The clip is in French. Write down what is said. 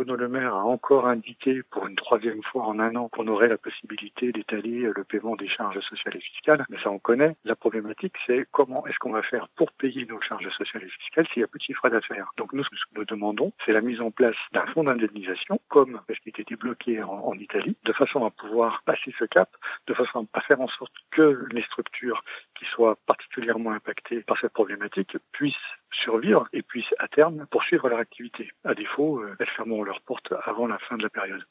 Bruno Le Maire a encore indiqué pour une troisième fois en un an qu'on aurait la possibilité d'étaler le paiement des charges sociales et fiscales. Mais ça, on connaît. La problématique, c'est comment est-ce qu'on va faire pour payer nos charges sociales et fiscales s'il y a peu de chiffre d'affaires. Donc nous, ce que nous demandons, c'est la mise en place d'un fonds d'indemnisation, comme ce qui a été bloqué en Italie, de façon à pouvoir passer ce cap, de façon à faire en sorte que les structures qui soient particulièrement impactées par cette problématique puissent survivre et puissent à terme poursuivre leur activité. À défaut, elles fermeront leurs portes avant la fin de la période.